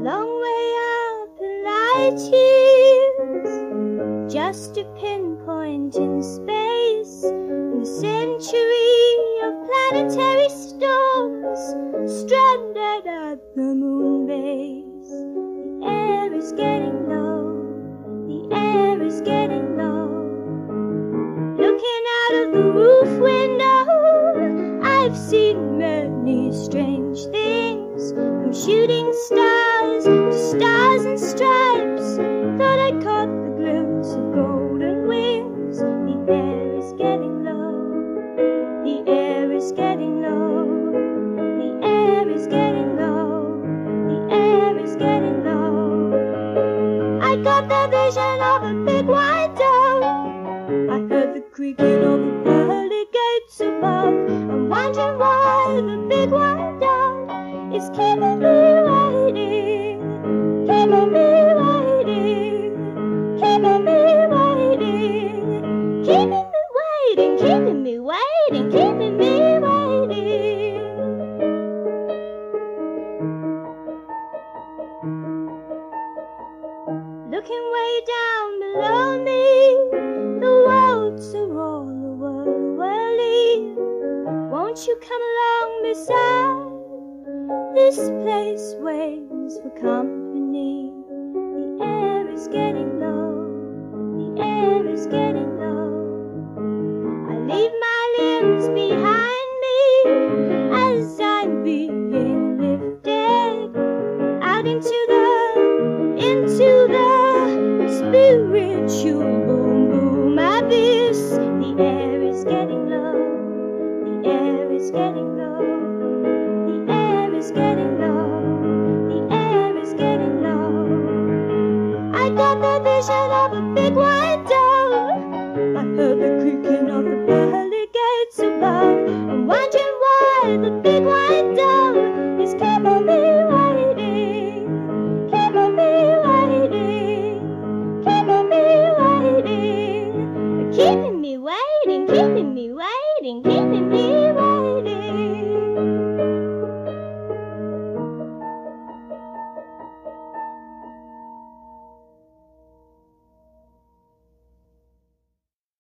long way up in light years, just a pinpoint in space, in the century of planetary storms, stranded at the moon base. The air is getting low, the air is getting low. Looking out of the roof window, I've seen many strange things, from shooting stars to stars and stripes. Thought I caught the glimpse of golden wings. The air is getting low, the air is getting low, the air is getting low, the air is getting low. I got the vision of a big white dove. I heard the creaking of the pearly gates above. I'm wondering why the big white dove is keeping me waiting, keeping me waiting, keeping me waiting, keeping me waiting, keeping me waiting, keeping me waiting. Looking way down below me, the worlds are all a whirly. Won't you come along beside? This place waits for company. The air is getting low, the air is getting